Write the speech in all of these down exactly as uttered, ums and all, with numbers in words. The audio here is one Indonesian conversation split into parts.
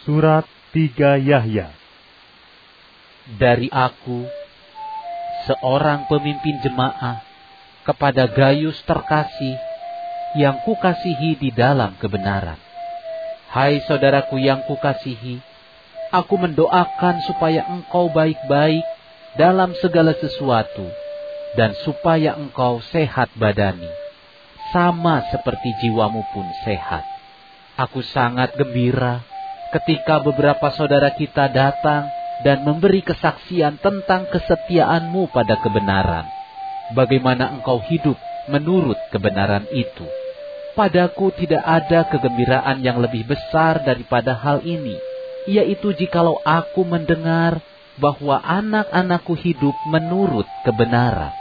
Surat tiga Yahya. Dari aku, seorang pemimpin jemaah, kepada Gaius terkasih, yang kukasihi di dalam kebenaran. Hai saudaraku yang kukasihi, aku mendoakan supaya engkau baik-baik dalam segala sesuatu, dan supaya engkau sehat badani, sama seperti jiwamu pun sehat. Aku sangat gembira ketika beberapa saudara kita datang dan memberi kesaksian tentang kesetiaanmu pada kebenaran, bagaimana engkau hidup menurut kebenaran itu. Padaku tidak ada kegembiraan yang lebih besar daripada hal ini, yaitu jikalau aku mendengar bahwa anak-anakku hidup menurut kebenaran.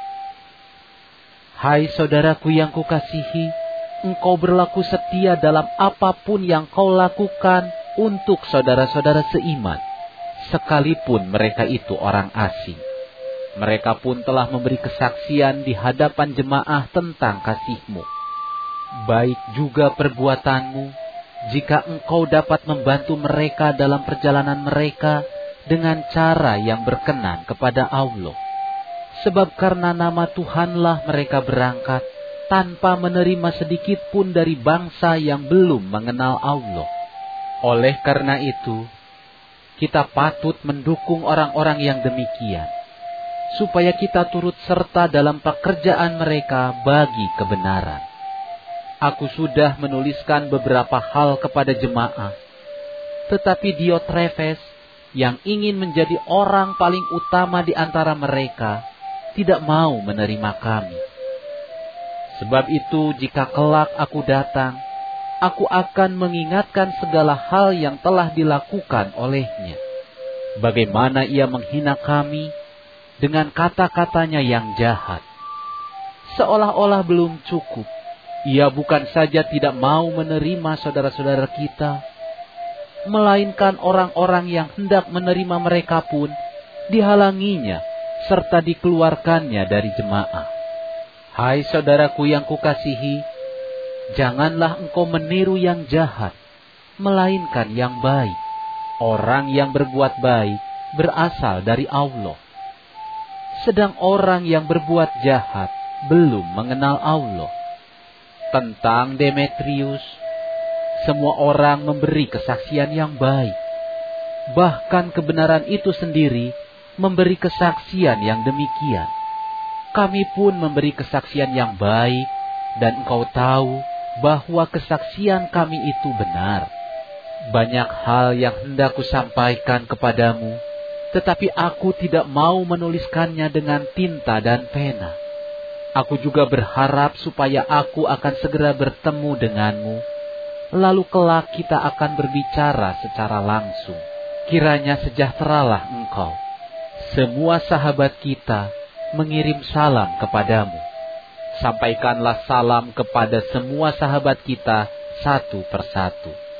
Hai saudaraku yang kukasihi, engkau berlaku setia dalam apapun yang kau lakukan untuk saudara-saudara seiman, sekalipun mereka itu orang asing. Mereka pun telah memberi kesaksian di hadapan jemaah tentang kasih-Mu. Baik juga perbuatanmu, jika engkau dapat membantu mereka dalam perjalanan mereka dengan cara yang berkenan kepada Allah. Sebab karena nama Tuhanlah mereka berangkat, tanpa menerima sedikit pun dari bangsa yang belum mengenal Allah. Oleh karena itu, kita patut mendukung orang-orang yang demikian, supaya kita turut serta dalam pekerjaan mereka bagi kebenaran. Aku sudah menuliskan beberapa hal kepada jemaah, tetapi Diotrefes, yang ingin menjadi orang paling utama di antara mereka, tidak mau menerima kami. Sebab itu, jika kelak aku datang, aku akan mengingatkan segala hal yang telah dilakukan olehnya. Bagaimana ia menghina kami dengan kata-katanya yang jahat. Seolah-olah belum cukup, ia bukan saja tidak mau menerima saudara-saudara kita, melainkan orang-orang yang hendak menerima mereka pun dihalanginya serta dikeluarkannya dari jemaah. Hai saudaraku yang kukasihi, janganlah engkau meniru yang jahat, melainkan yang baik. Orang yang berbuat baik berasal dari Allah, sedang orang yang berbuat jahat belum mengenal Allah. Tentang Demetrius, semua orang memberi kesaksian yang baik. Bahkan kebenaran itu sendiri memberi kesaksian yang demikian. Kami pun memberi kesaksian yang baik, dan engkau tahu bahwa kesaksian kami itu benar. Banyak hal yang hendak kusampaikan kepadamu, tetapi aku tidak mau menuliskannya dengan tinta dan pena. Aku juga berharap supaya aku akan segera bertemu denganmu, lalu kelak kita akan berbicara secara langsung. Kiranya sejahteralah engkau. Semua sahabat kita mengirim salam kepadamu. Sampaikanlah salam kepada semua sahabat kita satu persatu.